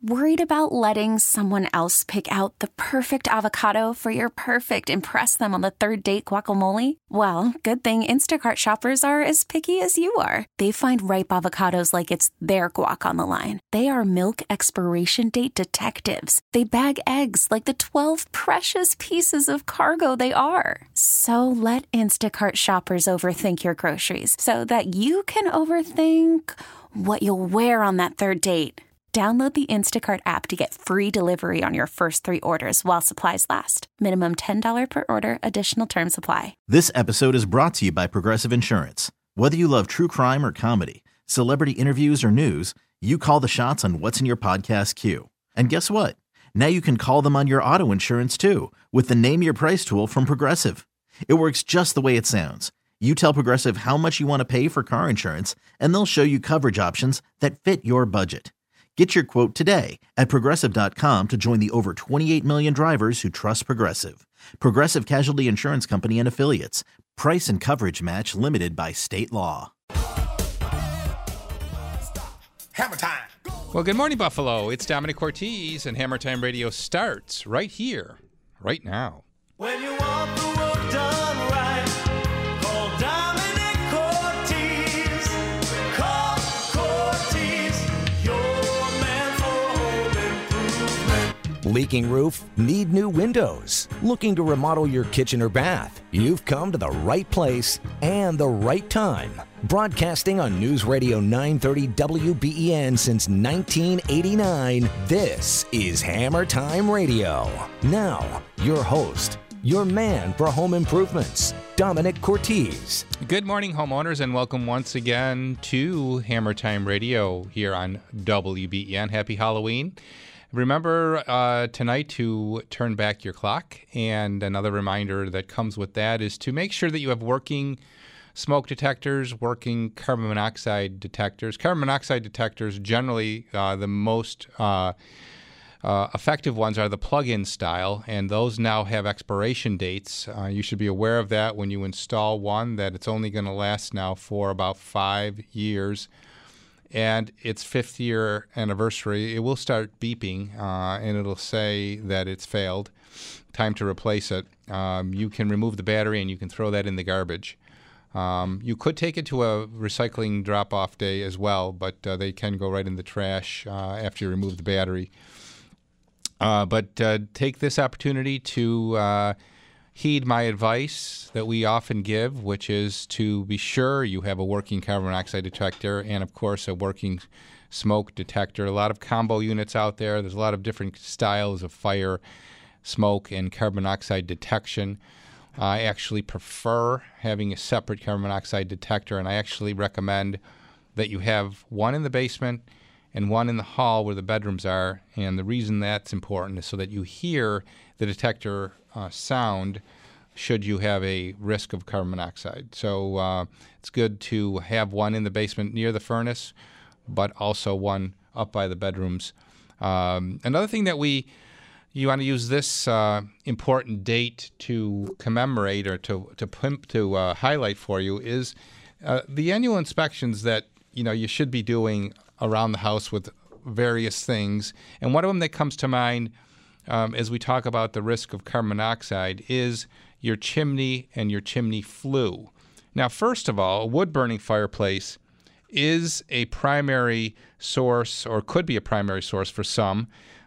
Worried about letting someone else pick out the perfect avocado for your perfect impress them on the third date guacamole? Well, good thing Instacart shoppers are as picky as you are. They find ripe avocados like it's their guac on the line. They are milk expiration date detectives. They bag eggs like the 12 precious pieces of cargo they are. So let Instacart shoppers overthink your groceries so that you can overthink what you'll wear on that third date. Download the Instacart app to get free delivery on your first 3 orders while supplies last. Minimum $10 per order. Additional terms apply. This episode is brought to you by Progressive Insurance. Whether you love true crime or comedy, celebrity interviews or news, you call the shots on what's in your podcast queue. And guess what? Now you can call them on your auto insurance too with the Name Your Price tool from Progressive. It works just the way it sounds. You tell Progressive how much you want to pay for car insurance, and they'll show you coverage options that fit your budget. Get your quote today at Progressive.com to join the over 28 million drivers who trust Progressive. Progressive Casualty Insurance Company and Affiliates. Price and coverage match limited by state law. Hammer time. Well, good morning, Buffalo. It's Dominic Ortiz, and Hammer Time Radio starts right here, right now. When you want the work done right, call Dominic Ortiz. Call Ortiz, your man for home improvement. Leaking roof? Need new windows? Looking to remodel your kitchen or bath? You've come to the right place and the right time. Broadcasting on News Radio 930 WBEN since 1989, this is Hammer Time Radio. Now, your host, your man for home improvements, Dominic Ortiz. Good morning, homeowners, and welcome once again to Hammer Time Radio here on WBEN. Happy Halloween. Remember tonight to turn back your clock, and another reminder that comes with that is to make sure that you have working smoke detectors, working carbon monoxide detectors. Carbon monoxide detectors, generally the most effective ones are the plug-in style, and those now have expiration dates. You should be aware of that when you install one, that it's only going to last now for about 5 years. And its 5th year anniversary, it will start beeping, and it'll say that it's failed. Time to replace it. You can remove the battery, and you can throw that in the garbage. You could take it to a recycling drop-off day as well, but they can go right in the trash after you remove the battery. But take this opportunity to heed my advice that we often give, which is to be sure you have a working carbon monoxide detector and, of course, a working smoke detector. A lot of combo units out there. There's a lot of different styles of fire, smoke, and carbon monoxide detection. I actually prefer having a separate carbon monoxide detector, and I actually recommend that you have one in the basement and one in the hall where the bedrooms are. And the reason that's important is so that you hear the detector sound should you have a risk of carbon monoxide. So it's good to have one in the basement near the furnace, but also one up by the bedrooms. Another thing that you want to use this important date to commemorate or to highlight for you is the annual inspections that you should be doing around the house with various things. And one of them that comes to mind as we talk about the risk of carbon monoxide is your chimney and your chimney flue. Now, first of all, a wood-burning fireplace is a primary source, or could be a primary source for some,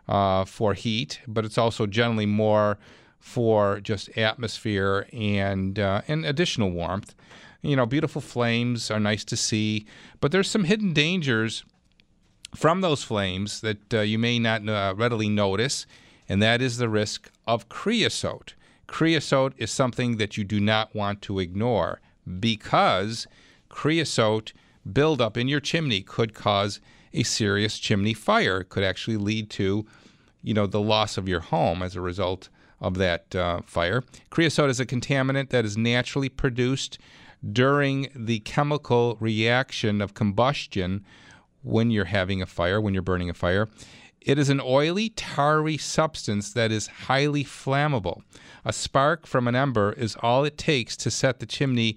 for heat, but it's also generally more for just atmosphere and additional warmth. Beautiful flames are nice to see, but there's some hidden dangers from those flames that you may not readily notice, and that is the risk of creosote. Creosote is something that you do not want to ignore because creosote buildup in your chimney could cause a serious chimney fire. It could actually lead to, the loss of your home as a result of that fire. Creosote is a contaminant that is naturally produced during the chemical reaction of combustion when you're having a fire, when you're burning a fire. It is an oily, tarry substance that is highly flammable. A spark from an ember is all it takes to set the chimney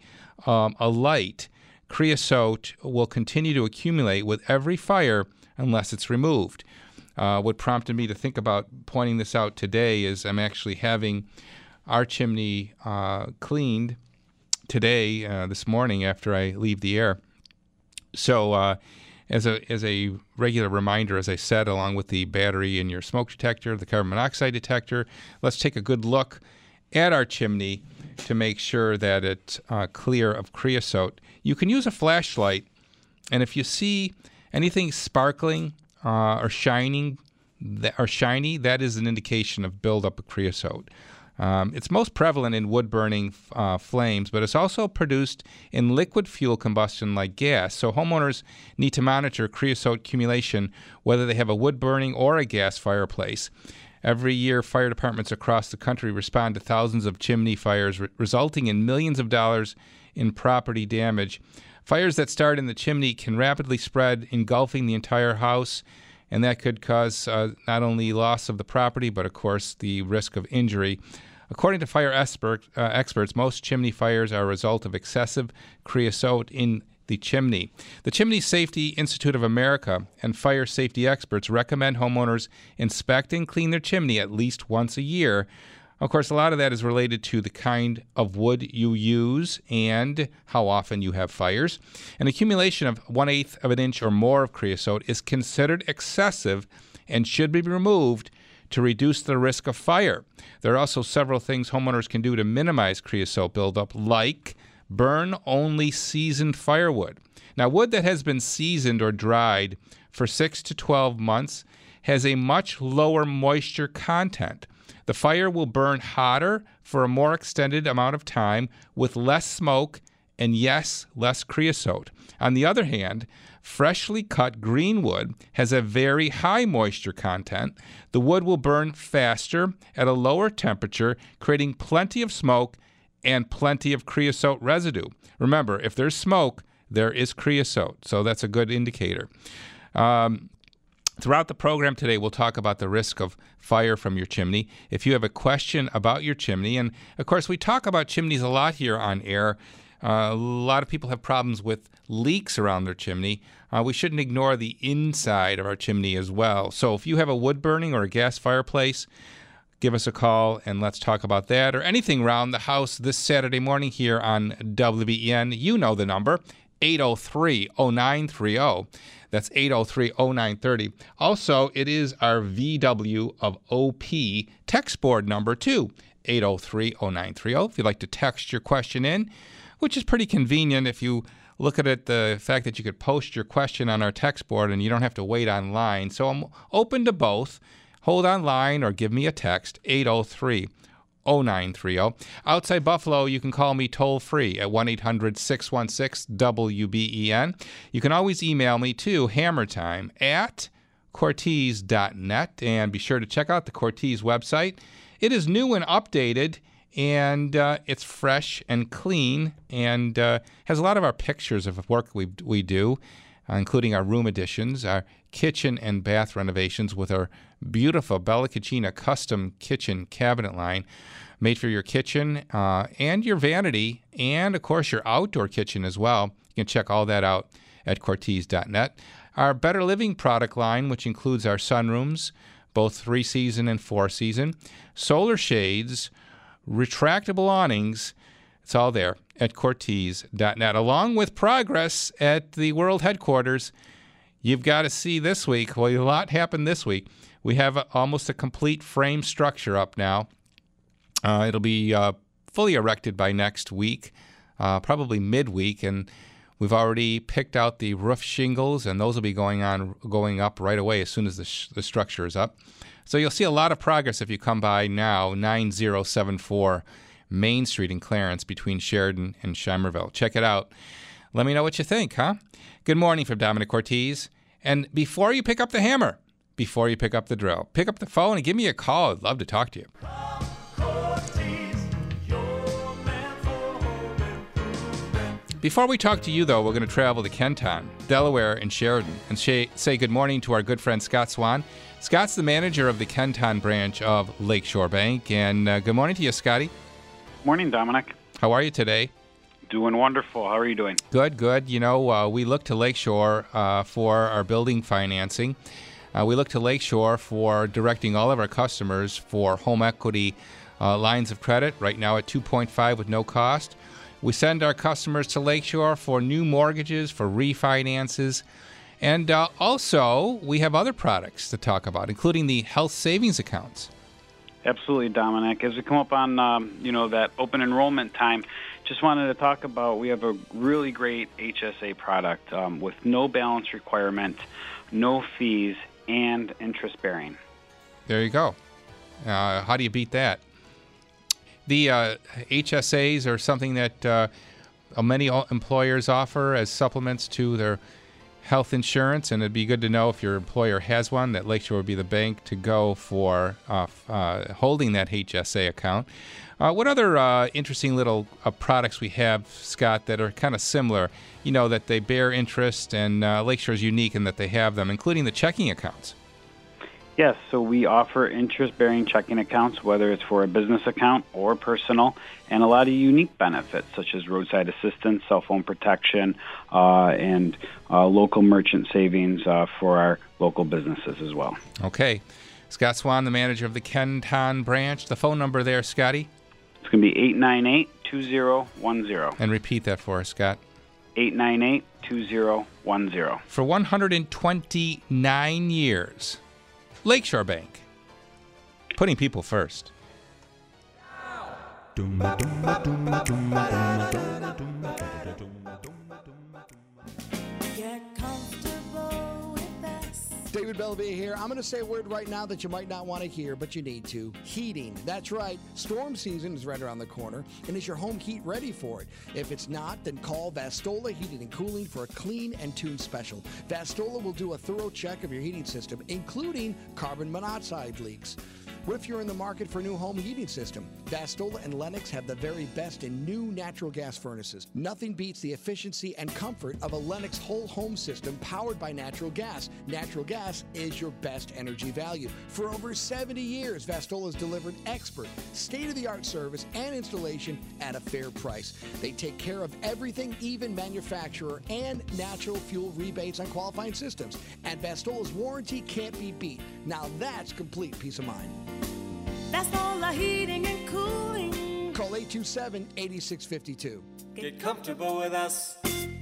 alight. Creosote will continue to accumulate with every fire unless it's removed. What prompted me to think about pointing this out today is I'm actually having our chimney cleaned today, this morning after I leave the air. So as a regular reminder, as I said, along with the battery in your smoke detector, the carbon monoxide detector, let's take a good look at our chimney to make sure that it's clear of creosote. You can use a flashlight, and if you see anything sparkling or shiny, that is an indication of buildup of creosote. It's most prevalent in wood-burning flames, but it's also produced in liquid fuel combustion like gas. So homeowners need to monitor creosote accumulation whether they have a wood-burning or a gas fireplace. Every year, fire departments across the country respond to thousands of chimney fires, resulting in millions of dollars in property damage. Fires that start in the chimney can rapidly spread, engulfing the entire house, and that could cause not only loss of the property, but, of course, the risk of injury. According to fire experts, most chimney fires are a result of excessive creosote in the chimney. The Chimney Safety Institute of America and fire safety experts recommend homeowners inspect and clean their chimney at least once a year. Of course, a lot of that is related to the kind of wood you use and how often you have fires. An accumulation of 1/8 of an inch or more of creosote is considered excessive and should be removed to reduce the risk of fire. There are also several things homeowners can do to minimize creosote buildup, like burn only seasoned firewood. Now, wood that has been seasoned or dried for 6 to 12 months has a much lower moisture content. The fire will burn hotter for a more extended amount of time with less smoke and, yes, less creosote. On the other hand, freshly cut green wood has a very high moisture content. The wood will burn faster at a lower temperature, creating plenty of smoke and plenty of creosote residue. Remember, if there's smoke, there is creosote, so that's a good indicator. Throughout the program today, we'll talk about the risk of fire from your chimney. If you have a question about your chimney, and of course we talk about chimneys a lot here on air. A lot of people have problems with leaks around their chimney. We shouldn't ignore the inside of our chimney as well. So if you have a wood burning or a gas fireplace, give us a call and let's talk about that or anything around the house this Saturday morning here on WBEN. You know the number, 803-0930. That's 803-0930. Also, it is our VW of OP text board number, too, 803-0930. If you'd like to text your question in, which is pretty convenient if you look at it, the fact that you could post your question on our text board and you don't have to wait online. So I'm open to both. Hold online or give me a text, 803-0930. Outside Buffalo, you can call me toll-free at 1-800-616-WBEN. You can always email me to hammertime@cortez.net. And be sure to check out the Cortez website. It is new and updated, and it's fresh and clean and has a lot of our pictures of work we do, including our room additions, our kitchen and bath renovations with our beautiful Bella Cucina custom kitchen cabinet line made for your kitchen and your vanity and, of course, your outdoor kitchen as well. You can check all that out at Cortez.net. Our Better Living product line, which includes our sunrooms, both 3-season and 4-season, solar shades, retractable awnings, it's all there at Cortez.net, along with progress at the world headquarters. You've got to see this week. Well, a lot happened this week. We have almost a complete frame structure up now. It'll be fully erected by next week, probably midweek, and we've already picked out the roof shingles, and those will be going up right away as soon as the structure is up. So you'll see a lot of progress if you come by now, 9074 Main Street in Clarence between Sheridan and Shimerville. Check it out. Let me know what you think, huh? Good morning from Dominic Cortez. And before you pick up the hammer, before you pick up the drill, pick up the phone and give me a call. I'd love to talk to you. Before we talk to you, though, we're going to travel to Kenton, Delaware, and Sheridan, and say good morning to our good friend Scott Swan. Scott's the manager of the Kenton branch of Lakeshore Bank. And good morning to you, Scotty. Morning, Dominic. How are you today? Doing wonderful. How are you doing? Good, good. You know, we look to Lakeshore for our building financing. We look to Lakeshore for directing all of our customers for home equity lines of credit, right now at 2.5 with no cost. We send our customers to Lakeshore for new mortgages, for refinances, and also we have other products to talk about, including the health savings accounts. Absolutely, Dominic. As we come up on, that open enrollment time, just wanted to talk about, we have a really great HSA product with no balance requirement, no fees, and interest-bearing. There you go. How do you beat that? The HSAs are something that many employers offer as supplements to their health insurance, and it'd be good to know if your employer has one that Lakeshore would be the bank to go for holding that HSA account. What other interesting little products we have, Scott, that are kind of similar, that they bear interest, and Lakeshore is unique in that they have them, including the checking accounts? Yes, so we offer interest-bearing checking accounts, whether it's for a business account or personal, and a lot of unique benefits, such as roadside assistance, cell phone protection, and local merchant savings for our local businesses as well. Okay. Scott Swan, the manager of the Kenton branch. The phone number there, Scotty? It's going to be 898-2010. And repeat that for us, Scott. 898-2010. For 129 years, Lakeshore Bank, putting people first. Get comfortable with us. David Bellavia here. I'm going to say a word right now that you might not want to hear, but you need to. Heating. That's right. Storm season is right around the corner. And is your home heat ready for it? If it's not, then call Vastola Heating and Cooling for a clean and tune special. Vastola will do a thorough check of your heating system, including carbon monoxide leaks. What if you're in the market for a new home heating system? Vastola and Lennox have the very best in new natural gas furnaces. Nothing beats the efficiency and comfort of a Lennox whole home system powered by natural gas. Natural gas is your best energy value. For over 70 years, Vastola has delivered expert, state-of-the-art service and installation at a fair price. They take care of everything, even manufacturer and natural fuel rebates on qualifying systems. And Vastola's warranty can't be beat. Now that's complete peace of mind. That's all the heating and cooling. Call 827-8652. Get comfortable with us.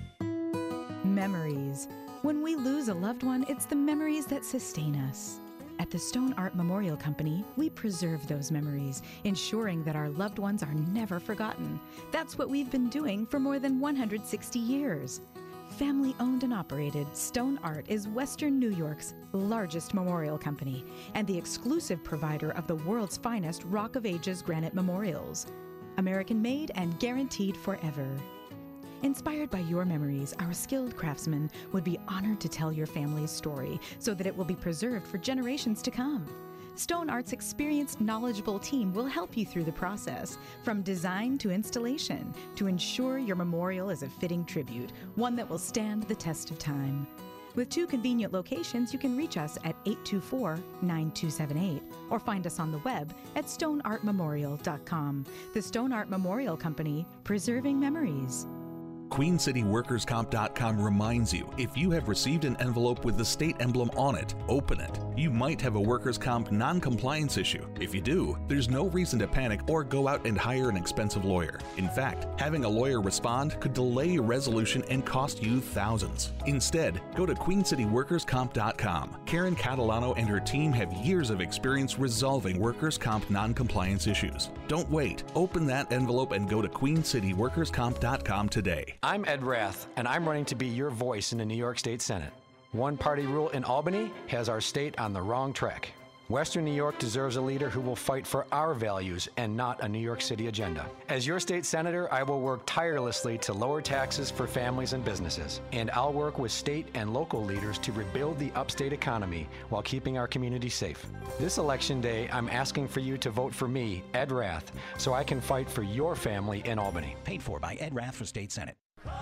Memories. When we lose a loved one, it's the memories that sustain us. At the Stone Art Memorial Company, we preserve those memories, ensuring that our loved ones are never forgotten. That's what we've been doing for more than 160 years. Family owned and operated, Stone Art is Western New York's largest memorial company and the exclusive provider of the world's finest Rock of Ages granite memorials. American made and guaranteed forever. Inspired by your memories, our skilled craftsmen would be honored to tell your family's story so that it will be preserved for generations to come. Stone Art's experienced, knowledgeable team will help you through the process, from design to installation, to ensure your memorial is a fitting tribute, one that will stand the test of time. With 2 convenient locations, you can reach us at 824-9278 or find us on the web at stoneartmemorial.com. The Stone Art Memorial Company, preserving memories. QueenCityWorkersComp.com reminds you, if you have received an envelope with the state emblem on it, open it. You might have a workers' comp non-compliance issue. If you do, there's no reason to panic or go out and hire an expensive lawyer. In fact, having a lawyer respond could delay your resolution and cost you thousands. Instead, go to QueenCityWorkersComp.com. Karen Catalano and her team have years of experience resolving workers' comp non-compliance issues. Don't wait. Open that envelope and go to QueenCityWorkersComp.com today. I'm Ed Rath, and I'm running to be your voice in the New York State Senate. One-party rule in Albany has our state on the wrong track. Western New York deserves a leader who will fight for our values and not a New York City agenda. As your state senator, I will work tirelessly to lower taxes for families and businesses. And I'll work with state and local leaders to rebuild the upstate economy while keeping our community safe. This election day, I'm asking for you to vote for me, Ed Rath, so I can fight for your family in Albany. Paid for by Ed Rath for State Senate.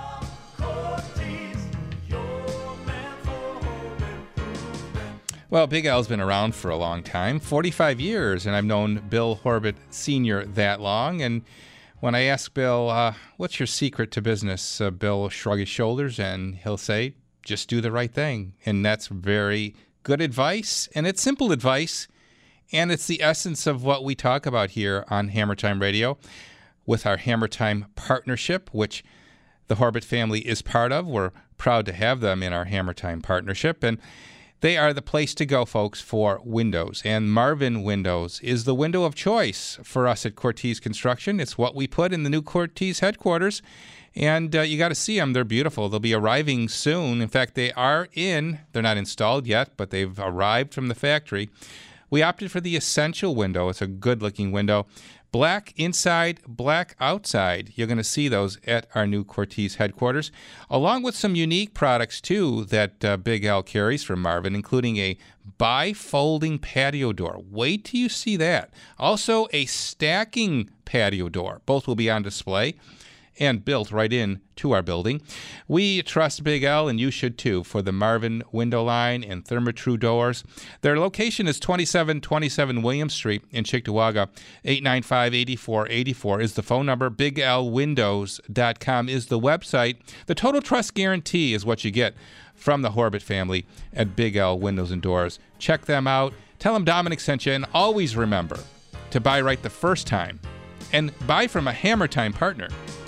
Well, Big Al's been around for a long time, 45 years, and I've known Bill Horbit Sr. that long. And when I ask Bill, what's your secret to business, Bill will shrug his shoulders and he'll say, just do the right thing. And that's very good advice, and it's simple advice, and it's the essence of what we talk about here on Hammer Time Radio with our Hammer Time partnership, which the Horbit family is part of. We're proud to have them in our Hammer Time partnership, and they are the place to go, folks, for windows. And Marvin Windows is the window of choice for us at Cortese Construction. It's what we put in the new Cortese headquarters. And you got to see them. They're beautiful. They'll be arriving soon. In fact, they are in. They're not installed yet, but they've arrived from the factory. We opted for the Essential window. It's a good-looking window. Black inside, black outside. You're going to see those at our new Cortese headquarters, along with some unique products, too, that Big Al carries from Marvin, including a bifolding patio door. Wait till you see that. Also, a stacking patio door. Both will be on display and built right in to our building. We trust Big L, and you should too, for the Marvin window line and Therma-Tru doors. Their location is 2727 William Street in Cheektowaga. 895-8484 is the phone number. BigLWindows.com is the website. The Total Trust Guarantee is what you get from the Horbit family at Big L Windows and Doors. Check them out. Tell them Dominic sent you, and always remember to buy right the first time and buy from a Hammer Time partner.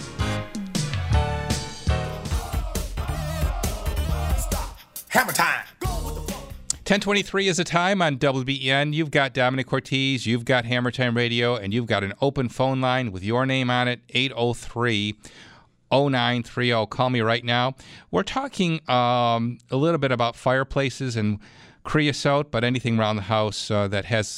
Hammer time. 10:23 is the time on WBEN. You've got Dominic Cortese, you've got Hammer Time Radio, and you've got an open phone line with your name on it, 803-0930. Call me right now. We're talking a little bit about fireplaces and creosote, but anything around the house that has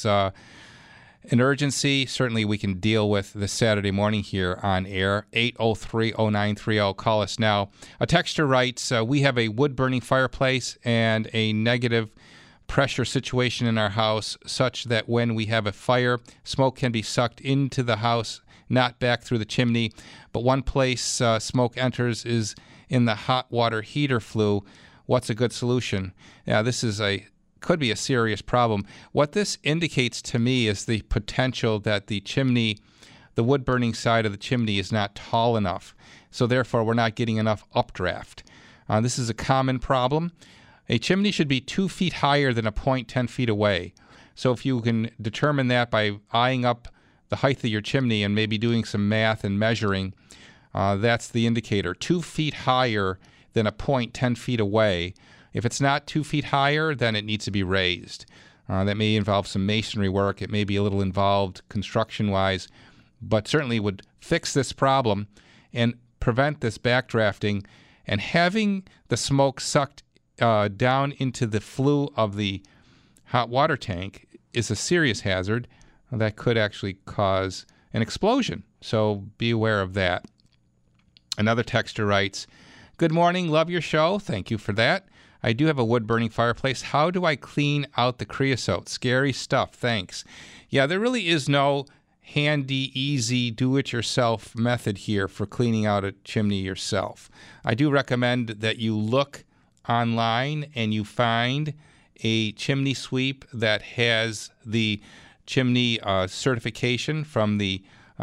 an urgency, certainly we can deal with this Saturday morning here on air. 803-0930. Call us now. A texter writes, we have a wood-burning fireplace and a negative pressure situation in our house such that when we have a fire, smoke can be sucked into the house, not back through the chimney. But one place smoke enters is in the hot water heater flue. What's a good solution? Yeah, this is could be a serious problem. What this indicates to me is the potential that the chimney, the wood-burning side of the chimney, is not tall enough. So therefore, we're not getting enough updraft. This is a common problem. A chimney should be 2 feet higher than a point 10 feet away. So if you can determine that by eyeing up the height of your chimney and maybe doing some math and measuring, that's the indicator. 2 feet higher than a point 10 feet away. If it's not 2 feet higher, then it needs to be raised. That may involve some masonry work. It may be a little involved construction-wise, but certainly would fix this problem and prevent this backdrafting. And having the smoke sucked down into the flue of the hot water tank is a serious hazard that could actually cause an explosion. So be aware of that. Another texter writes, "Good morning, love your show. Thank you for that. I do have a wood-burning fireplace. How do I clean out the creosote? Scary stuff. Thanks." Yeah, there really is no handy, easy, do-it-yourself method here for cleaning out a chimney yourself. I do recommend that you look online and you find a chimney sweep that has the chimney certification from the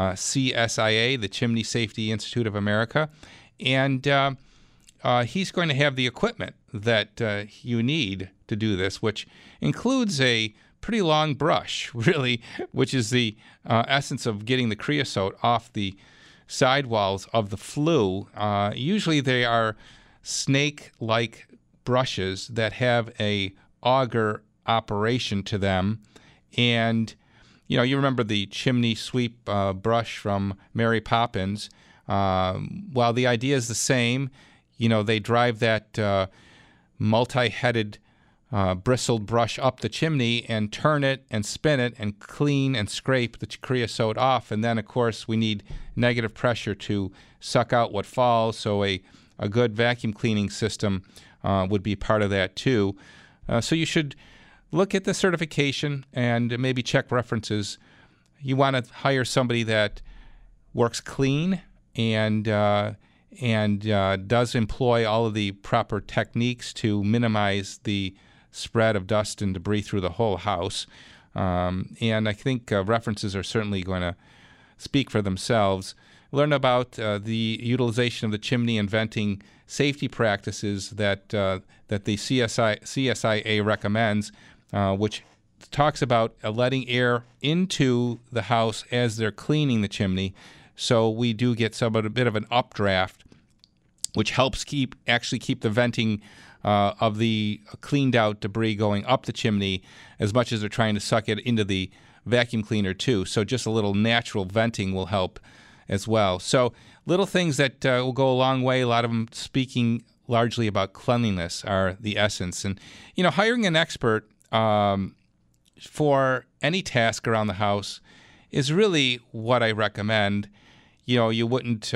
CSIA, the Chimney Safety Institute of America, and he's going to have the equipment that you need to do this, which includes a pretty long brush, really, which is the essence of getting the creosote off the sidewalls of the flue. Usually they are snake-like brushes that have a auger operation to them. And, you know, you remember the chimney sweep brush from Mary Poppins. While the idea is the same, you know, they drive that multi-headed bristled brush up the chimney and turn it and spin it and clean and scrape the creosote off. And then, of course, we need negative pressure to suck out what falls. So a good vacuum cleaning system would be part of that, too. So you should look at the certification and maybe check references. You want to hire somebody that works clean and does employ all of the proper techniques to minimize the spread of dust and debris through the whole house. And I think references are certainly going to speak for themselves. learn about the utilization of the chimney and venting safety practices that the CSIA recommends, which talks about letting air into the house as they're cleaning the chimney. So we do get a bit of an updraft, which helps keep the venting of the cleaned out debris going up the chimney as much as they're trying to suck it into the vacuum cleaner too. So just a little natural venting will help as well. So little things that will go a long way. A lot of them speaking largely about cleanliness are the essence. And, hiring an expert for any task around the house is really what I recommend. You wouldn't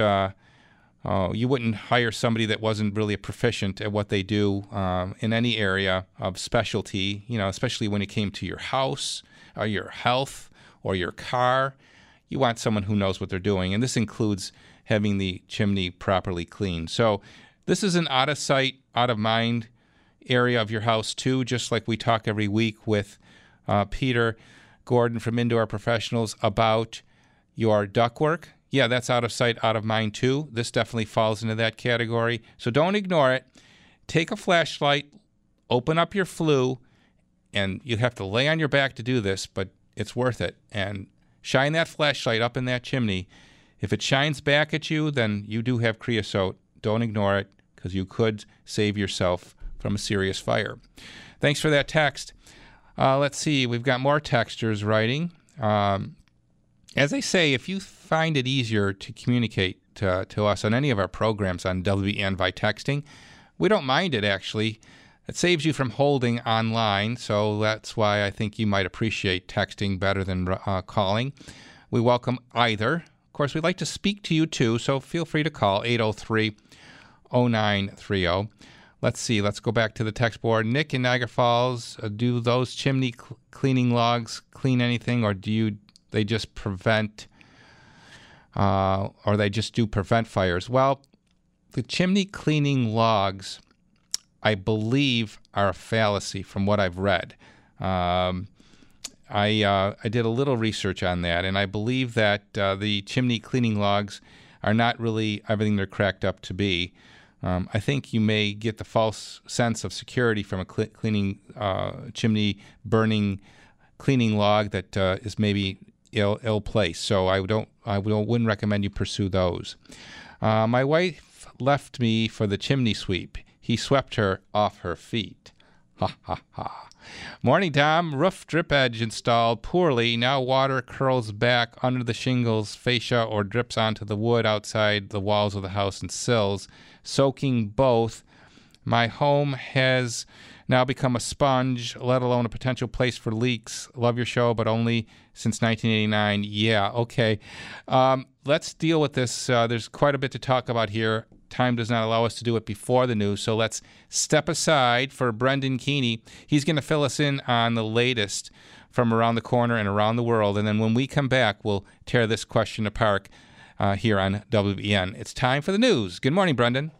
hire somebody that wasn't really proficient at what they do in any area of specialty, especially when it came to your house or your health or your car. You want someone who knows what they're doing, and this includes having the chimney properly cleaned. So this is an out-of-sight, out-of-mind area of your house, too, just like we talk every week with Peter Gordon from Indoor Professionals about your ductwork. Yeah, that's out of sight, out of mind, too. This definitely falls into that category. So don't ignore it. Take a flashlight, open up your flue, and you have to lay on your back to do this, but it's worth it. And shine that flashlight up in that chimney. If it shines back at you, then you do have creosote. Don't ignore it, because you could save yourself from a serious fire. Thanks for that text. Let's see. We've got more texters writing. As I say, if you find it easier to communicate to us on any of our programs on WBEN by texting, we don't mind it, actually. It saves you from holding online, so that's why I think you might appreciate texting better than calling. We welcome either. Of course, we'd like to speak to you, too, so feel free to call 803-0930. Let's see. Let's go back to the text board. Nick in Niagara Falls, do those chimney cleaning logs clean anything, or they just prevent, or they just do prevent fires? Well, the chimney cleaning logs, I believe, are a fallacy from what I've read. I did a little research on that, and I believe that the chimney cleaning logs are not really everything they're cracked up to be. I think you may get the false sense of security from a chimney burning cleaning log that is maybe ill placed. So I wouldn't recommend you pursue those. My wife left me for the chimney sweep. He swept her off her feet. Ha ha ha. Morning, Tom. Roof drip edge installed poorly. Now water curls back under the shingles, fascia, or drips onto the wood outside the walls of the house and sills, soaking both. My home has now become a sponge, let alone a potential place for leaks. Love your show, but only since 1989. Yeah, okay. Let's deal with this. There's quite a bit to talk about here. Time does not allow us to do it before the news, so let's step aside for Brendan Keeney. He's going to fill us in on the latest from around the corner and around the world, and then when we come back, we'll tear this question apart here on WBEN. It's time for the news. Good morning, Brendan.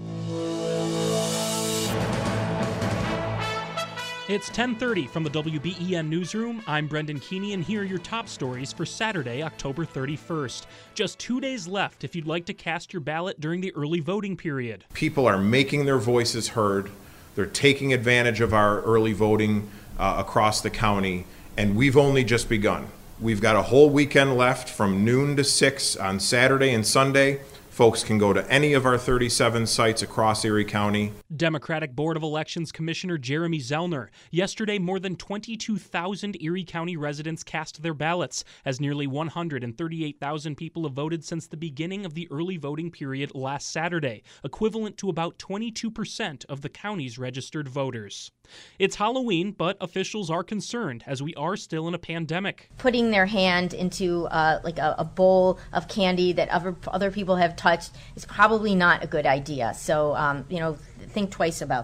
It's 10:30 from the WBEN Newsroom. I'm Brendan Keeney, and here are your top stories for Saturday, October 31st. Just 2 days left if you'd like to cast your ballot during the early voting period. People are making their voices heard. They're taking advantage of our early voting across the county, and we've only just begun. We've got a whole weekend left from noon to 6 on Saturday and Sunday. Folks can go to any of our 37 sites across Erie County. Democratic Board of Elections Commissioner Jeremy Zellner. Yesterday, more than 22,000 Erie County residents cast their ballots, as nearly 138,000 people have voted since the beginning of the early voting period last Saturday, equivalent to about 22% of the county's registered voters. It's Halloween, but officials are concerned as we are still in a pandemic. Putting their hand into a bowl of candy that other people have touched is probably not a good idea. So, think twice about that.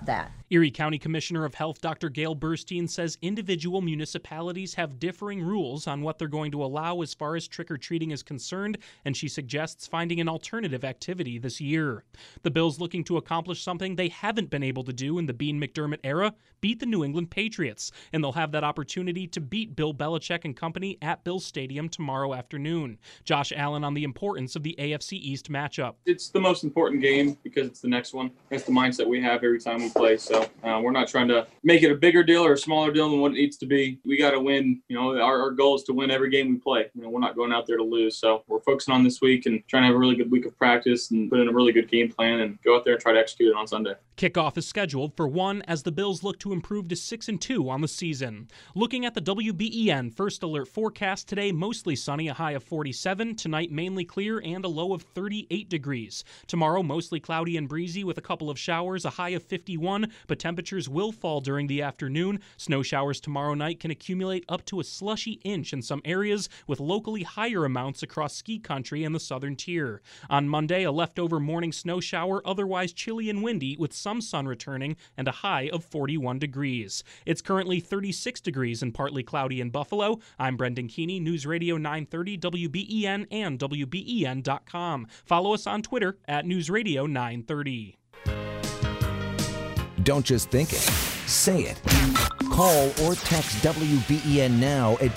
Erie County Commissioner of Health Dr. Gail Burstein says individual municipalities have differing rules on what they're going to allow as far as trick-or-treating is concerned, and she suggests finding an alternative activity this year. The bill's looking to accomplish something they haven't been able to do in the Bean McDermott era, beat the New England Patriots, and they'll have that opportunity to beat Bill Belichick and company at Bill's Stadium tomorrow afternoon. Josh Allen on the importance of the AFC East matchup. It's the most important game because it's the next one. That's the mindset we have every time we play. So we're not trying to make it a bigger deal or a smaller deal than what it needs to be. We got to win. Our goal is to win every game we play. We're not going out there to lose. So we're focusing on this week and trying to have a really good week of practice and put in a really good game plan and go out there and try to execute it on Sunday. Kickoff is scheduled for 1 as the Bills look to improve to 6-2 on the season. Looking at the WBEN First Alert forecast today, mostly sunny, a high of 47. Tonight, mainly clear and a low of 38 degrees. Tomorrow, mostly cloudy and breezy with a couple of showers, a high of 51, but temperatures will fall during the afternoon. Snow showers tomorrow night can accumulate up to a slushy inch in some areas, with locally higher amounts across ski country and the southern tier. On Monday, a leftover morning snow shower, otherwise chilly and windy, with some sun returning and a high of 41 degrees. It's currently 36 degrees and partly cloudy in Buffalo. I'm Brendan Keeney, News Radio 930 WBEN and WBEN.com. Follow us on Twitter at News Radio 930. Don't just think it, say it. Call or text WBEN now at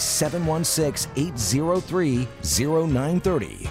716-803-0930.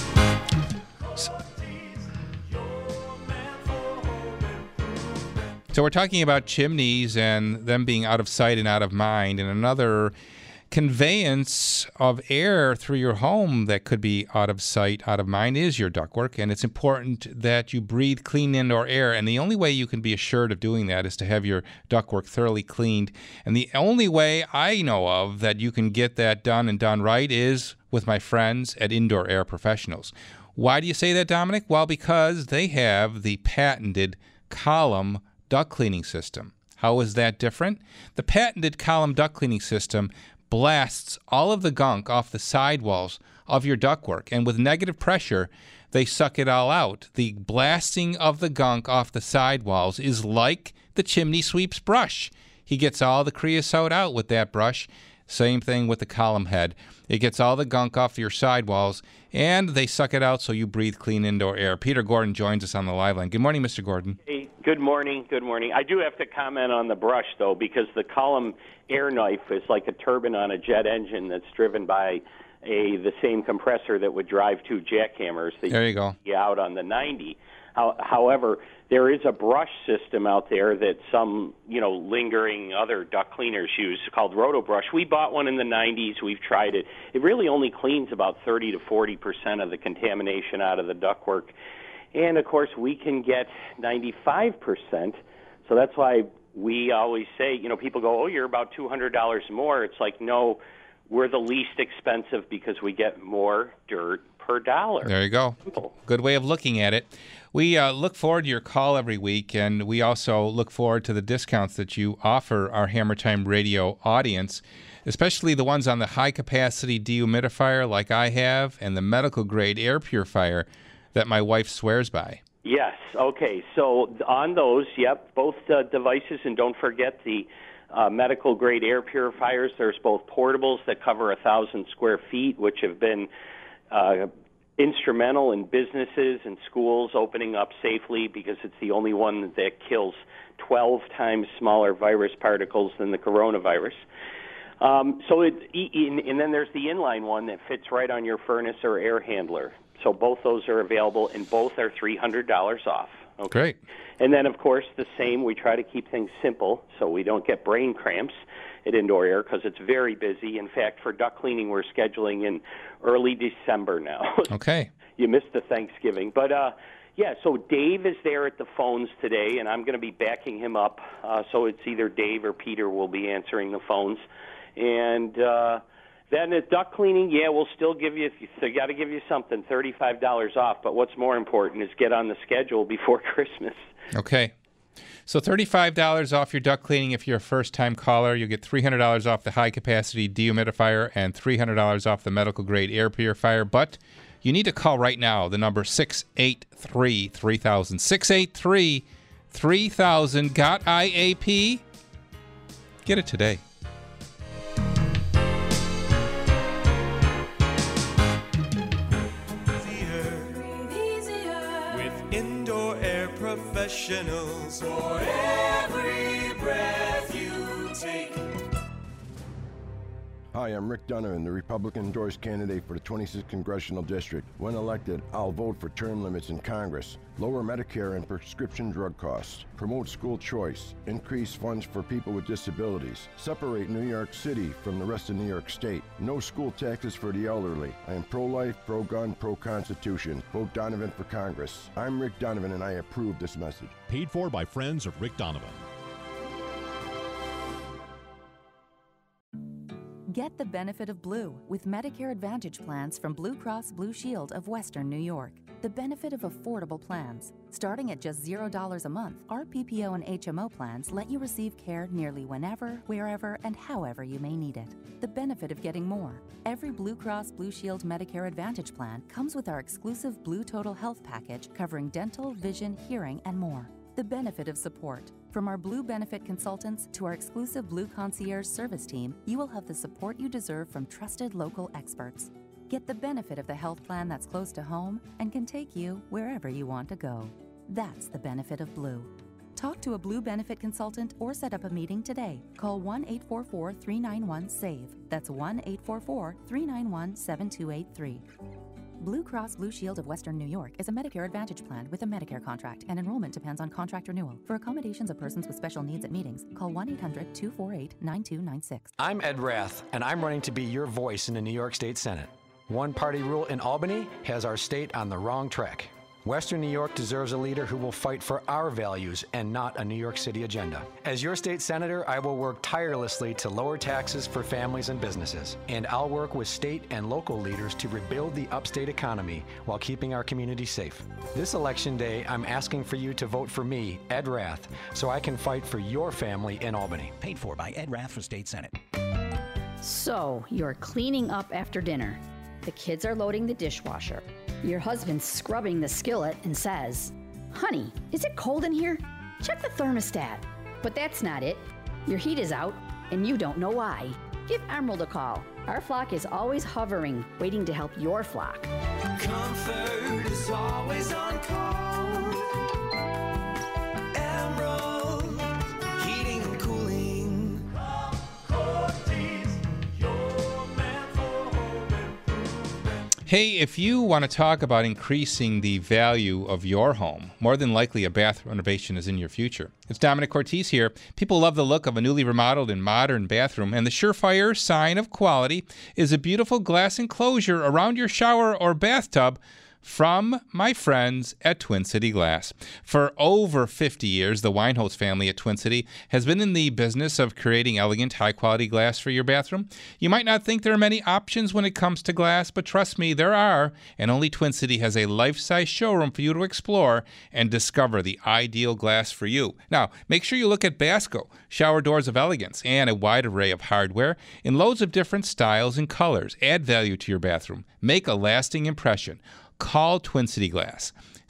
So we're talking about chimneys and them being out of sight and out of mind, and another conveyance of air through your home that could be out of sight, out of mind is your ductwork, and it's important that you breathe clean indoor air, and the only way you can be assured of doing that is to have your ductwork thoroughly cleaned, and the only way I know of that you can get that done and done right is with my friends at Indoor Air Professionals. Why do you say that, Dominic? Well, because they have the patented column duct cleaning system. How is that different? The patented column duct cleaning system blasts all of the gunk off the sidewalls of your ductwork, and with negative pressure, they suck it all out. The blasting of the gunk off the sidewalls is like the chimney sweep's brush. He gets all the creosote out with that brush. Same thing with the column head. It gets all the gunk off your sidewalls, and they suck it out so you breathe clean indoor air. Peter Gordon joins us on the live line. Good morning, Mr. Gordon. Hey, good morning. Good morning. I do have to comment on the brush, though, because the column air knife is like a turbine on a jet engine that's driven by the same compressor that would drive two jackhammers that there you go. See out on the 90. However, there is a brush system out there that some, lingering other duct cleaners use called RotoBrush. We bought one in the 90s. We've tried it. It really only cleans about 30 to 40% of the contamination out of the ductwork. And, of course, we can get 95%. So that's why we always say, people go, oh, you're about $200 more. It's like, no, we're the least expensive because we get more dirt per dollar. There you go. Good way of looking at it. We look forward to your call every week, and we also look forward to the discounts that you offer our Hammer Time Radio audience, especially the ones on the high-capacity dehumidifier like I have and the medical-grade air purifier that my wife swears by. Yes. Okay. So on those, yep, both devices, and don't forget the medical-grade air purifiers. There's both portables that cover 1,000 square feet, which have been instrumental in businesses and schools opening up safely because it's the only one that kills 12 times smaller virus particles than the coronavirus. And then there's the inline one that fits right on your furnace or air handler. So both those are available, and both are $300 off. Okay. Great. And then, of course, the same, we try to keep things simple so we don't get brain cramps at Indoor Air because it's very busy. In fact, for duct cleaning, we're scheduling in early December now. Okay. You missed the Thanksgiving. But, so Dave is there at the phones today, and I'm going to be backing him up. So it's either Dave or Peter will be answering the phones. And then at duct cleaning, we'll still give you, got to give you something, $35 off. But what's more important is get on the schedule before Christmas. Okay. So $35 off your duct cleaning if you're a first-time caller. You'll get $300 off the high-capacity dehumidifier and $300 off the medical-grade air purifier. But you need to call right now, the number 683-3000. 3000 got IAP. Get it today. With indoor air professionals for every breath you take. Hi, I'm Rick Donovan, the Republican-endorsed candidate for the 26th Congressional District. When elected, I'll vote for term limits in Congress, lower Medicare and prescription drug costs, promote school choice, increase funds for people with disabilities, separate New York City from the rest of New York State, no school taxes for the elderly. I am pro-life, pro-gun, pro-constitution. Vote Donovan for Congress. I'm Rick Donovan, and I approve this message. Paid for by friends of Rick Donovan. Get the benefit of Blue with Medicare Advantage plans from Blue Cross Blue Shield of Western New York. The benefit of affordable plans. Starting at just $0 a month, our PPO and HMO plans let you receive care nearly whenever, wherever, and however you may need it. The benefit of getting more. Every Blue Cross Blue Shield Medicare Advantage plan comes with our exclusive Blue Total Health package covering dental, vision, hearing, and more. The benefit of support. From our Blue Benefit consultants to our exclusive Blue Concierge service team, you will have the support you deserve from trusted local experts. Get the benefit of the health plan that's close to home and can take you wherever you want to go. That's the benefit of Blue. Talk to a Blue Benefit consultant or set up a meeting today. Call 1-844-391-SAVE. That's 1-844-391-7283. Blue Cross Blue Shield of Western New York is a Medicare Advantage plan with a Medicare contract, and enrollment depends on contract renewal. For accommodations of persons with special needs at meetings, call 1-800-248-9296. I'm Ed Rath, and I'm running to be your voice in the New York State Senate. One-party rule in Albany has our state on the wrong track. Western New York deserves a leader who will fight for our values and not a New York City agenda. As your state senator, I will work tirelessly to lower taxes for families and businesses. And I'll work with state and local leaders to rebuild the upstate economy while keeping our community safe. This election day, I'm asking for you to vote for me, Ed Rath, so I can fight for your family in Albany. Paid for by Ed Rath for State Senate. So, you're cleaning up after dinner. The kids are loading the dishwasher. Your husband's scrubbing the skillet and says, "Honey, is it cold in here? Check the thermostat." But that's not it. Your heat is out, and you don't know why. Give Emerald a call. Our flock is always hovering, waiting to help your flock. Comfort is always on call. Emerald Heating and Cooling. Hey, if you want to talk about increasing the value of your home, more than likely a bath renovation is in your future. It's Dominic Cortese here. People love the look of a newly remodeled and modern bathroom, and the surefire sign of quality is a beautiful glass enclosure around your shower or bathtub from my friends at Twin City Glass. For over 50 years, the Weinholz family at Twin City has been in the business of creating elegant, high-quality glass for your bathroom. You might not think there are many options when it comes to glass, but trust me, there are, and only Twin City has a life-size showroom for you to explore and discover the ideal glass for you. Now, make sure you look at Basco, shower doors of elegance, and a wide array of hardware in loads of different styles and colors. Add value to your bathroom. Make a lasting impression. Call Twin City Glass,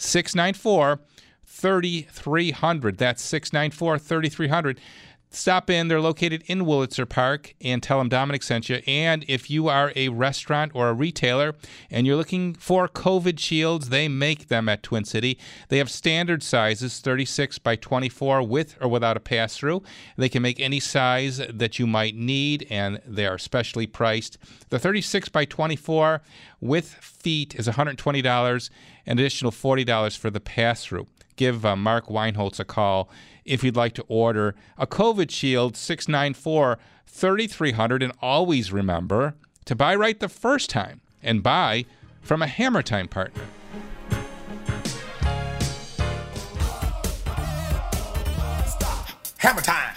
694-3300. That's 694-3300. Stop in. They're located in Wurlitzer Park, and tell them Dominic sent you. And if you are a restaurant or a retailer and you're looking for COVID shields, they make them at Twin City. They have standard sizes, 36 by 24 with or without a pass-through. They can make any size that you might need, and they are specially priced. The 36 by 24 with feet is $120, an additional $40 for the pass-through. Give Mark Weinholz a call if you'd like to order a COVID shield, 694-3300. And always remember to buy right the first time and buy from a Hammer Time partner. Hammer Time.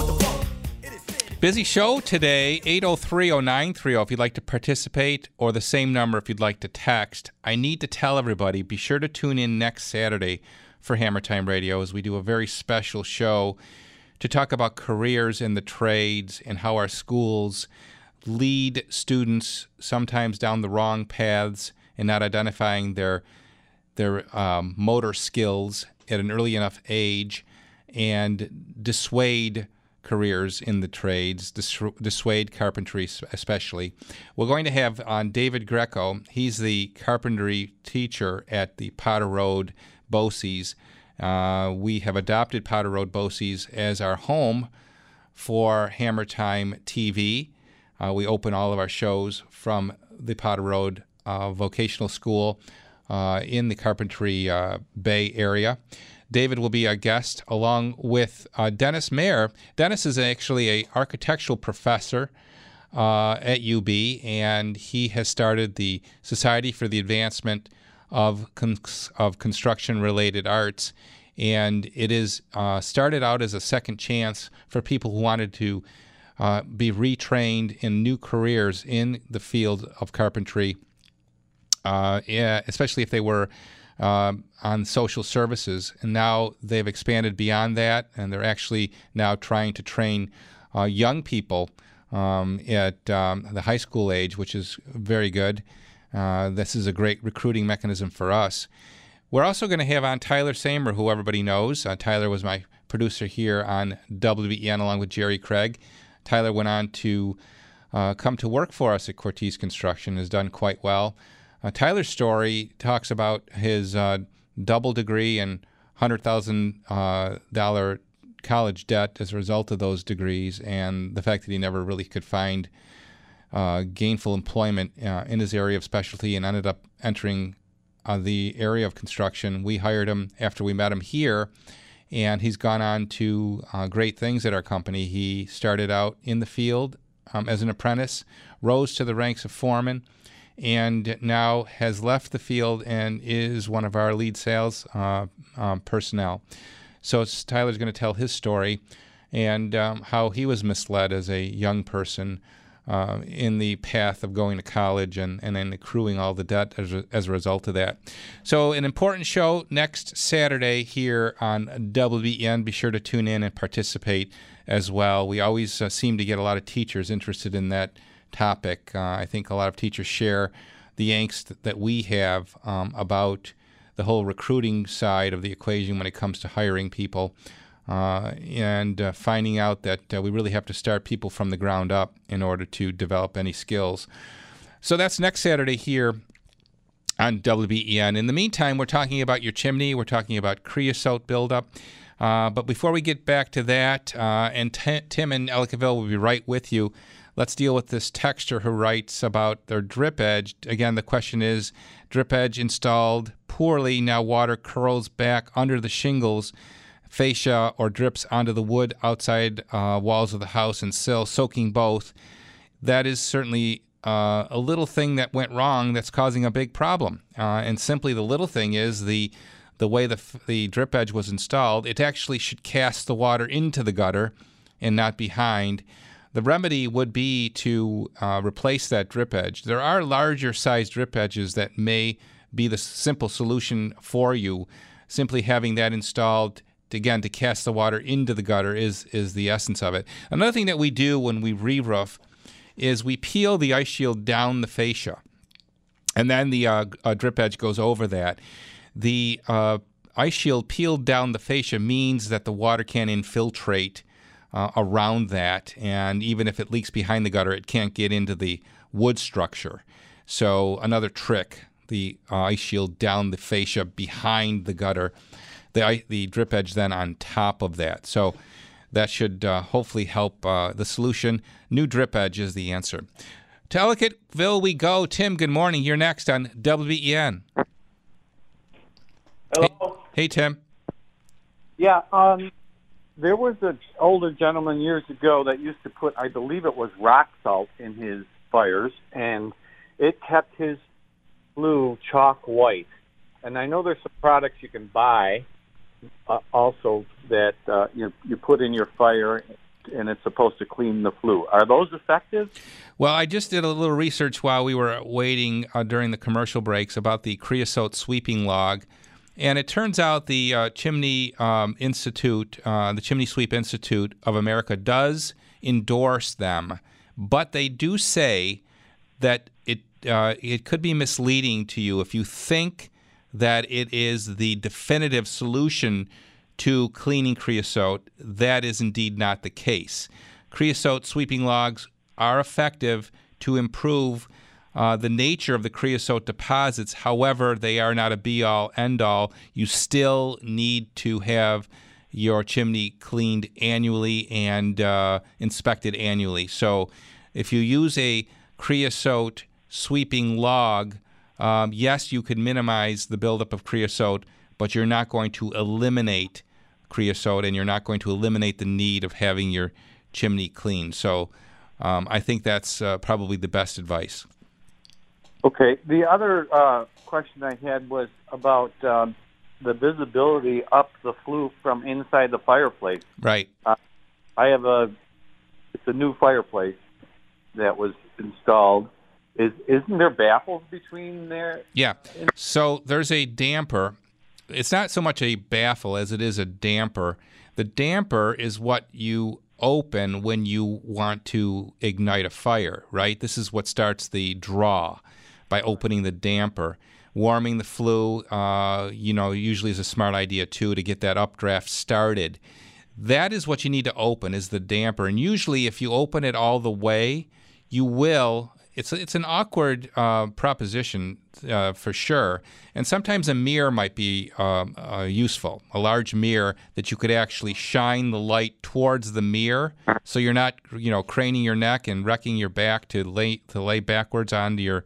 Busy show today, 803-0930 if you'd like to participate, or the same number if you'd like to text. I need to tell everybody, be sure to tune in next Saturday for Hammer Time Radio as we do a very special show to talk about careers in the trades and how our schools lead students sometimes down the wrong paths and not identifying their motor skills at an early enough age. and dissuade careers in the trades, dissuade carpentry especially. We're going to have on David Greco. He's the carpentry teacher at the Potter Road BOCES. We have adopted Potter Road BOCES as our home for Hammer Time TV. We open all of our shows from the Potter Road Vocational School in the Carpentry Bay area. David will be our guest along with Dennis Mayer. Dennis is actually an architectural professor at UB, and he has started the Society for the Advancement of Construction-Related Arts. And it is started out as a second chance for people who wanted to be retrained in new careers in the field of carpentry, especially if they were on social services. And now they've expanded beyond that, and they're actually now trying to train young people at the high school age, which is very good. This is a great recruiting mechanism for us. We're also going to have on Tyler Samer, who everybody knows. Tyler was my producer here on WBEN along with Jerry Craig. Tyler went on to come to work for us at Cortese Construction, has done quite well. Tyler's story talks about his double degree and $100,000 college debt as a result of those degrees, and the fact that he never really could find gainful employment in his area of specialty and ended up entering the area of construction. We hired him after we met him here, and he's gone on to great things at our company. He started out in the field as an apprentice, rose to the ranks of foreman, and now has left the field and is one of our lead sales personnel. So Tyler's going to tell his story and how he was misled as a young person in the path of going to college and then accruing all the debt as a result of that. So an important show next Saturday here on WBEN. Be sure to tune in and participate as well. We always seem to get a lot of teachers interested in that topic. I think a lot of teachers share the angst that we have about the whole recruiting side of the equation when it comes to hiring people. And finding out that we really have to start people from the ground up in order to develop any skills. So that's next Saturday here on WBEN. In the meantime, we're talking about your chimney. We're talking about creosote buildup. But before we get back to that, and Tim in Ellicottville will be right with you, let's deal with this texter who writes about their drip edge. Again, the question is, drip edge installed poorly. Now water curls back under the shingles, fascia, or drips onto the wood outside walls of the house and sill, soaking both. That is certainly a little thing that went wrong that's causing a big problem. And simply the little thing is the way the drip edge was installed, it actually should cast the water into the gutter and not behind. The remedy would be to replace that drip edge. There are larger sized drip edges that may be the simple solution for you. Simply having that installed, again, to cast the water into the gutter is the essence of it. Another thing that we do when we re-roof is we peel the ice shield down the fascia, and then the drip edge goes over that. The ice shield peeled down the fascia means that the water can infiltrate around that, and even if it leaks behind the gutter, it can't get into the wood structure. So another trick, the ice shield down the fascia behind the gutter, the drip edge then on top of that. So that should hopefully help the solution. New drip edge is the answer. To Ellicottville we go. Tim, good morning. You're next on WBEN. Hello. Hey, Tim. Yeah, there was an older gentleman years ago that used to put, I believe it was rock salt in his fires, and it kept his flue chalk white. And I know there's some products you can buy also that you put in your fire, and it's supposed to clean the flue. Are those effective? Well, I just did a little research while we were waiting during the commercial breaks about the creosote sweeping log. And it turns out the Chimney Institute, the Chimney Sweep Institute of America does endorse them, but they do say that it could be misleading to you if you think that it is the definitive solution to cleaning creosote, that is indeed not the case. Creosote sweeping logs are effective to improve the nature of the creosote deposits. However, they are not a be-all, end-all. You still need to have your chimney cleaned annually and inspected annually. So if you use a creosote sweeping log, yes, you could minimize the buildup of creosote, but you're not going to eliminate creosote, and you're not going to eliminate the need of having your chimney cleaned. So I think that's probably the best advice. Okay. The other question I had was about the visibility up the flue from inside the fireplace. Right. I have it's a new fireplace that was installed. Isn't there baffles between there? Yeah. So there's a damper. It's not so much a baffle as it is a damper. The damper is what you open when you want to ignite a fire, right? This is what starts the draw by opening the damper. Warming the flue, usually is a smart idea too to get that updraft started. That is what you need to open, is the damper. And usually if you open it all the way, you will. It's an awkward proposition for sure. And sometimes a mirror might be useful, a large mirror that you could actually shine the light towards the mirror, so you're not craning your neck and wrecking your back to lay backwards onto your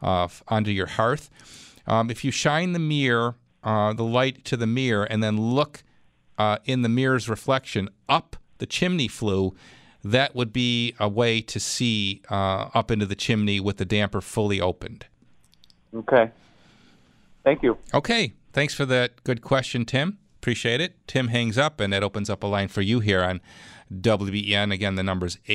hearth. If you shine the light to the mirror, and then look in the mirror's reflection up the chimney flue, that would be a way to see up into the chimney with the damper fully opened. Okay. Thank you. Okay. Thanks for that good question, Tim. Appreciate it. Tim hangs up, and that opens up a line for you here on WBEN. Again, the number is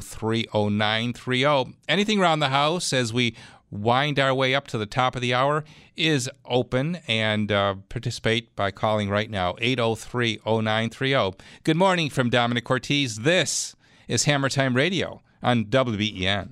803-0930. Anything around the house as we wind our way up to the top of the hour is open, and participate by calling right now, 803-0930. Good morning from Dominic Ortiz. This is Hammer Time Radio on WBEN.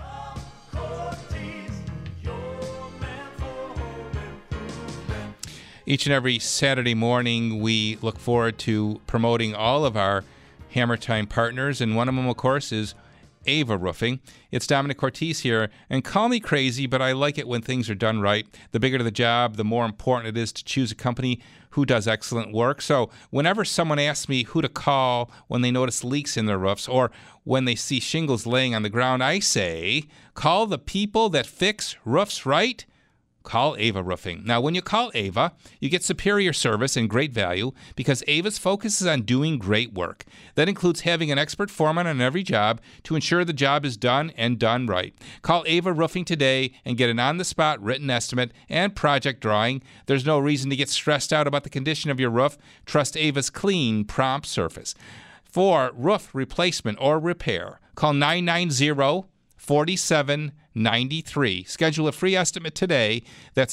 Each and every Saturday morning, we look forward to promoting all of our Hammer Time partners, and one of them, of course, is Ava Roofing. It's Dominic Ortiz here, and call me crazy, but I like it when things are done right. The bigger the job, the more important it is to choose a company who does excellent work. So whenever someone asks me who to call when they notice leaks in their roofs or when they see shingles laying on the ground, I say, call the people that fix roofs right. Call Ava Roofing. Now, when you call Ava, you get superior service and great value because Ava's focus is on doing great work. That includes having an expert foreman on every job to ensure the job is done and done right. Call Ava Roofing today and get an on-the-spot written estimate and project drawing. There's no reason to get stressed out about the condition of your roof. Trust Ava's clean, prompt surface. For roof replacement or repair, call 990-4793. Schedule a free estimate today. That's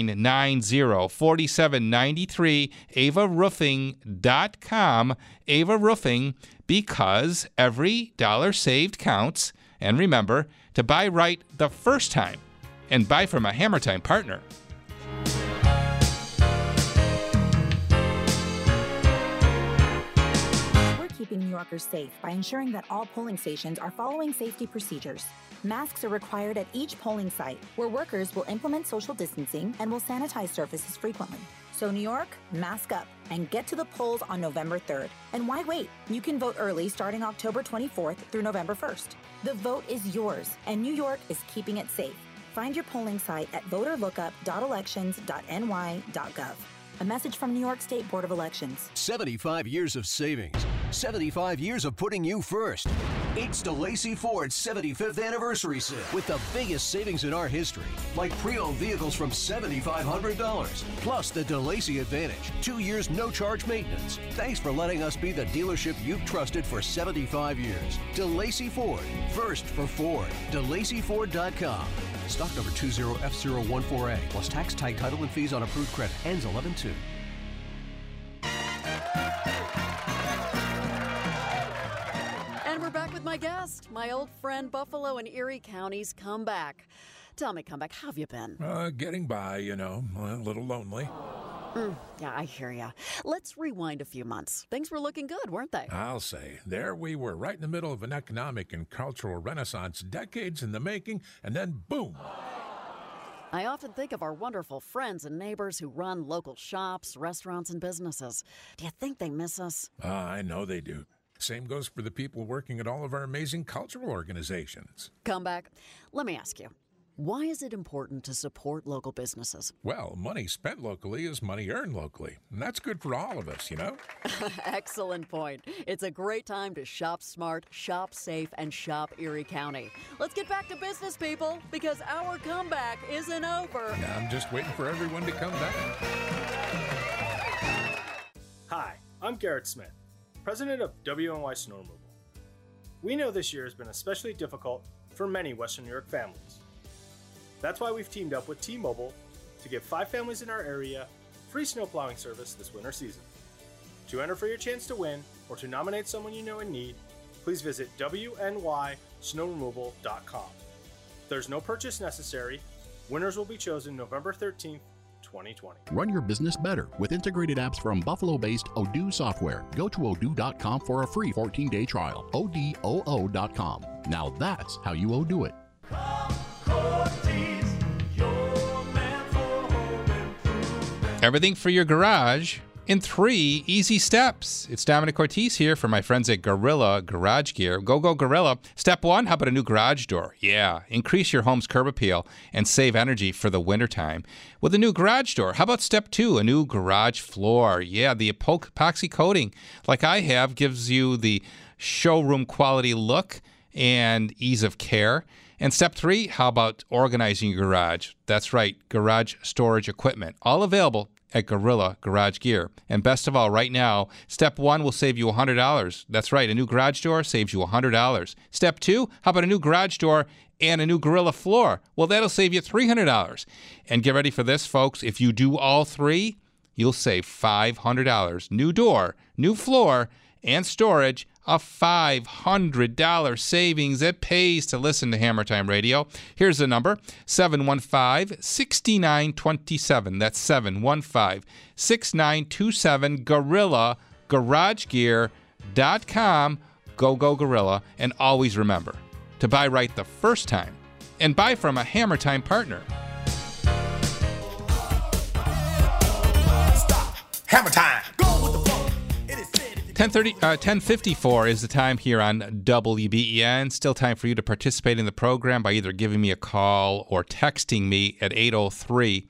990-4793. AvaRoofing.com. Ava Roofing, because every dollar saved counts. And remember to buy right the first time and buy from a Hammer Time partner. Keeping New Yorkers safe by ensuring that all polling stations are following safety procedures. Masks are required at each polling site, where workers will implement social distancing and will sanitize surfaces frequently. So New York, mask up and get to the polls on November 3rd. And why wait? You can vote early starting October 24th through November 1st. The vote is yours, and New York is keeping it safe. Find your polling site at voterlookup.elections.ny.gov. A message from New York State Board of Elections. 75 years of savings. 75 years of putting you first. It's DeLacy Ford's 75th anniversary sale with the biggest savings in our history, like pre-owned vehicles from $7,500. Plus the DeLacy Advantage, 2 years no charge maintenance. Thanks for letting us be the dealership you've trusted for 75 years. DeLacy Ford, first for Ford. DeLacyFord.com. Stock number 20F014A, plus tax, tag, title, and fees on approved credit. Ends 11/2. And we're back with my guest, my old friend Buffalo and Erie County's Comeback. Tell me, Comeback, how have you been? Getting by, a little lonely. Yeah, I hear ya. Let's rewind a few months. Things were looking good, weren't they? I'll say. There we were, right in the middle of an economic and cultural renaissance, decades in the making, and then boom. I often think of our wonderful friends and neighbors who run local shops, restaurants, and businesses. Do you think they miss us? I know they do. Same goes for the people working at all of our amazing cultural organizations. Come back. Let me ask you, why is it important to support local businesses? Well, money spent locally is money earned locally, and that's good for all of us, you know? Excellent point. It's a great time to shop smart, shop safe, and shop Erie County. Let's get back to business, people, because our comeback isn't over. I'm just waiting for everyone to come back. Hi, I'm Garrett Smith, president of WNY Snow Removal. We know this year has been especially difficult for many Western New York families. That's why we've teamed up with T-Mobile to give 5 families in our area free snow plowing service this winter season. To enter for your chance to win or to nominate someone you know in need, please visit WNYSnowRemoval.com. There's no purchase necessary. Winners will be chosen November 13th, 2020. Run your business better with integrated apps from Buffalo-based Odoo software. Go to odoo.com for a free 14-day trial. ODOO.com. Now that's how you Odoo it. Everything for your garage in 3 easy steps. It's Dominic Ortiz here for my friends at Gorilla Garage Gear. Go Gorilla. Step 1, how about a new garage door? Yeah, increase your home's curb appeal and save energy for the wintertime with a new garage door. How about step 2, a new garage floor? Yeah, the epoxy coating, like I have, gives you the showroom quality look and ease of care. And step 3, how about organizing your garage? That's right, garage storage equipment. All available at Gorilla Garage Gear. And best of all, right now, step 1 will save you $100. That's right, a new garage door saves you $100. Step 2, how about a new garage door and a new Gorilla floor? Well, that'll save you $300. And get ready for this, folks. If you do all 3, you'll save $500. New door, new floor, and storage, a $500 savings. It pays to listen to Hammer Time Radio. Here's the number, 715-6927. That's 715-6927, Gorilla Garage Gear.com. Go Gorilla. And always remember to buy right the first time and buy from a Hammer Time partner. Hammer time. 10:54 is the time here on WBEN. Still time for you to participate in the program by either giving me a call or texting me at 803-0930.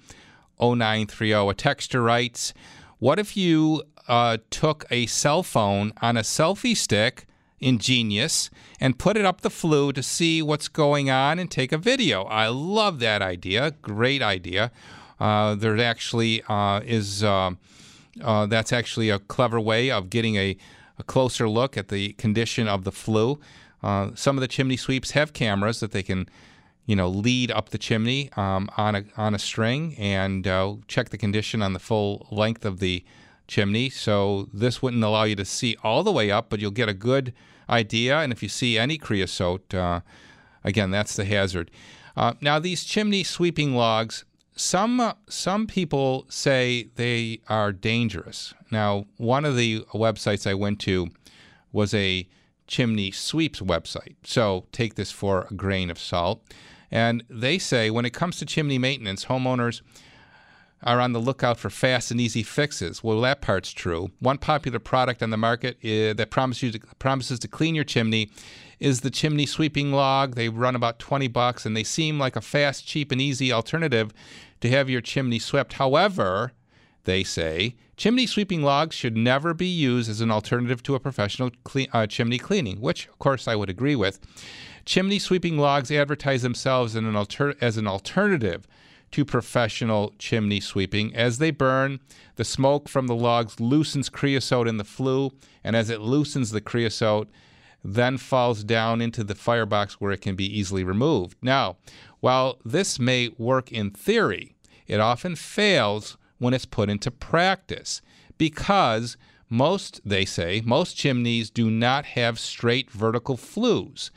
A texter writes, what if you took a cell phone on a selfie stick, ingenious, and put it up the flue to see what's going on and take a video? I love that idea. Great idea. There actually is... that's actually a clever way of getting a closer look at the condition of the flue. Some of the chimney sweeps have cameras that they can, lead up the chimney on a string and check the condition on the full length of the chimney. So this wouldn't allow you to see all the way up, but you'll get a good idea. And if you see any creosote, again, that's the hazard. Now, these chimney sweeping logs, some people say they are dangerous. Now, one of the websites I went to was a chimney sweeps website. So take this for a grain of salt. And they say when it comes to chimney maintenance, homeowners are on the lookout for fast and easy fixes. Well, that part's true. One popular product on the market that promises to clean your chimney is the chimney sweeping log. They run about $20, and they seem like a fast, cheap, and easy alternative to have your chimney swept. However, they say, chimney sweeping logs should never be used as an alternative to a professional chimney cleaning, which, of course, I would agree with. Chimney sweeping logs advertise themselves as an alternative to professional chimney sweeping. As they burn, the smoke from the logs loosens creosote in the flue, and as it loosens the creosote, then falls down into the firebox where it can be easily removed. Now, while this may work in theory, it often fails when it's put into practice because they say most chimneys do not have straight vertical flues.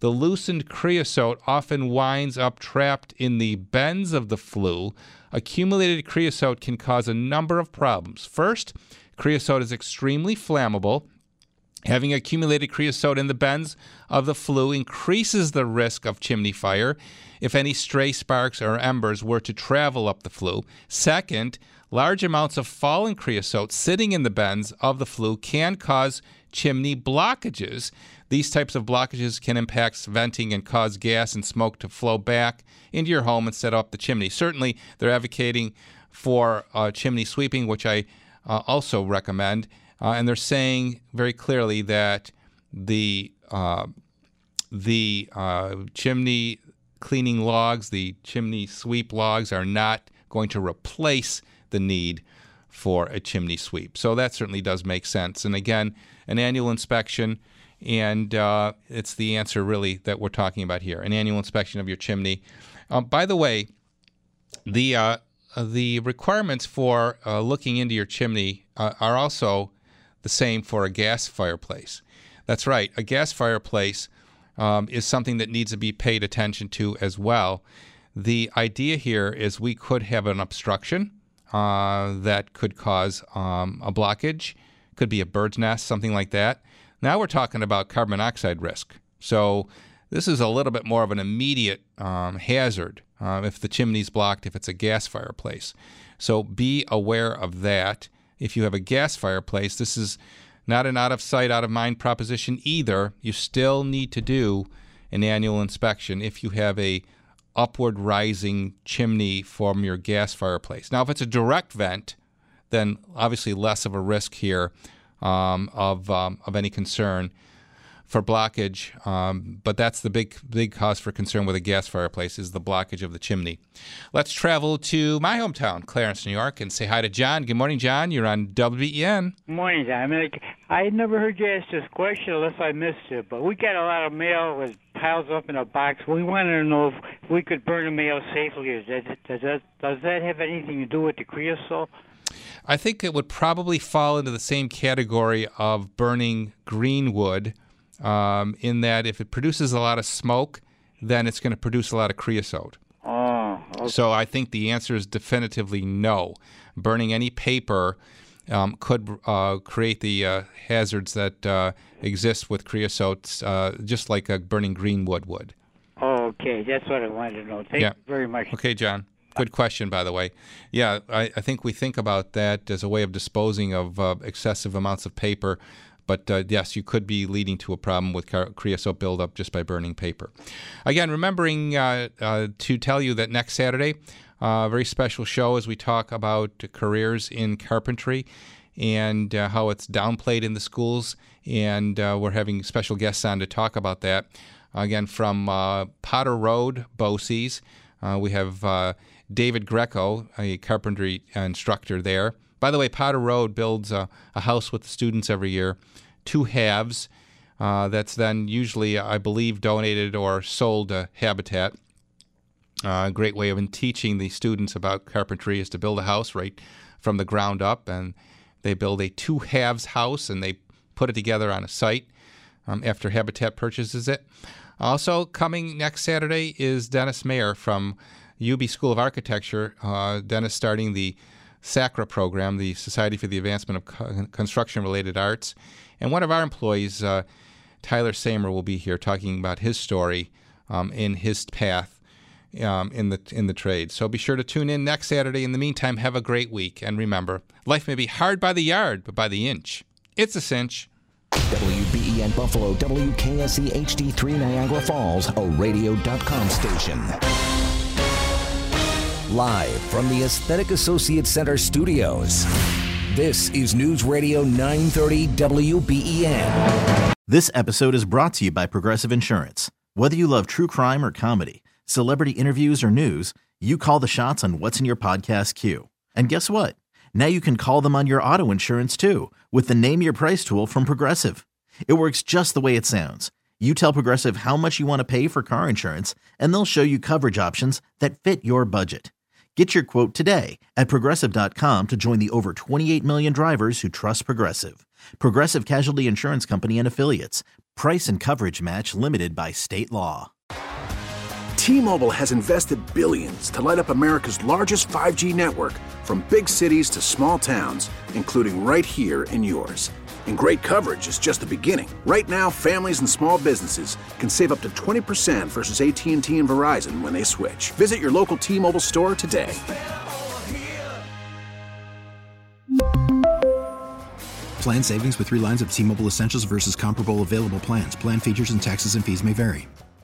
the loosened creosote often winds up trapped in the bends of the flue. Accumulated creosote can cause a number of problems. First, creosote is extremely flammable. Having accumulated creosote in the bends of the flue increases the risk of chimney fire if any stray sparks or embers were to travel up the flue. Second, large amounts of fallen creosote sitting in the bends of the flue can cause chimney blockages. These types of blockages can impact venting and cause gas and smoke to flow back into your home and set up the chimney. Certainly, they're advocating for chimney sweeping, which I also recommend. And they're saying very clearly that the chimney cleaning logs, the chimney sweep logs, are not going to replace the need for a chimney sweep. So that certainly does make sense. And again, an annual inspection, and it's the answer really that we're talking about here, an annual inspection of your chimney. By the way, the requirements for looking into your chimney are also the same for a gas fireplace. That's right, a gas fireplace is something that needs to be paid attention to as well. The idea here is we could have an obstruction that could cause a blockage, could be a bird's nest, something like that. Now we're talking about carbon monoxide risk. So this is a little bit more of an immediate hazard if the chimney's blocked, if it's a gas fireplace. So be aware of that. If you have a gas fireplace, this is not an out-of-sight, out-of-mind proposition either. You still need to do an annual inspection if you have a upward rising chimney from your gas fireplace. Now, if it's a direct vent, then obviously less of a risk here of any concern for blockage. But that's the big cause for concern with a gas fireplace is the blockage of the chimney. Let's travel to my hometown, Clarence, New York, and say hi to John. Good morning, John. You're on WBEN. Good morning, John. I had never heard you ask this question unless I missed it, but we got a lot of mail that piles up in a box. We wanted to know if we could burn the mail safely. Does that have anything to do with the creosote? I think it would probably fall into the same category of burning green wood, in that if it produces a lot of smoke, then it's going to produce a lot of creosote. Oh, okay. So I think the answer is definitively no. Burning any paper could create the hazards that exist with creosote, just like burning green wood would. Oh, okay. That's what I wanted to know. Thank you very much. Okay, John. Good question, by the way. Yeah, I think we think about that as a way of disposing of excessive amounts of paper. But yes, you could be leading to a problem with creosote buildup just by burning paper. Again, remembering to tell you that next Saturday, a very special show as we talk about careers in carpentry and how it's downplayed in the schools. And we're having special guests on to talk about that. Again, from Potter Road, BOCES, we have David Greco, a carpentry instructor there. By the way, Potter Road builds a house with the students every year, 2 halves. That's then usually, I believe, donated or sold to Habitat. A great way of teaching the students about carpentry is to build a house right from the ground up. And they build a 2 halves house, and they put it together on a site after Habitat purchases it. Also, coming next Saturday is Dennis Mayer from UB School of Architecture. Dennis starting the SACRA program, the Society for the Advancement of Construction-Related Arts. And one of our employees, Tyler Samer, will be here talking about his story in his path in the trade. So be sure to tune in next Saturday. In the meantime, have a great week. And remember, life may be hard by the yard, but by the inch, it's a cinch. WBEN Buffalo, WKSE HD3 Niagara Falls, a radio.com station. Live from the Aesthetic Associates Center studios, this is News Radio 930 WBEN. This episode is brought to you by Progressive Insurance. Whether you love true crime or comedy, celebrity interviews or news, you call the shots on what's in your podcast queue. And guess what? Now you can call them on your auto insurance too with the Name Your Price tool from Progressive. It works just the way it sounds. You tell Progressive how much you want to pay for car insurance, and they'll show you coverage options that fit your budget. Get your quote today at Progressive.com to join the over 28 million drivers who trust Progressive. Progressive Casualty Insurance Company and Affiliates. Price and coverage match limited by state law. T-Mobile has invested billions to light up America's largest 5G network, from big cities to small towns, including right here in yours. And great coverage is just the beginning. Right now, families and small businesses can save up to 20% versus AT&T and Verizon when they switch. Visit your local T-Mobile store today. Plan savings with 3 lines of T-Mobile Essentials versus comparable available plans. Plan features and taxes and fees may vary.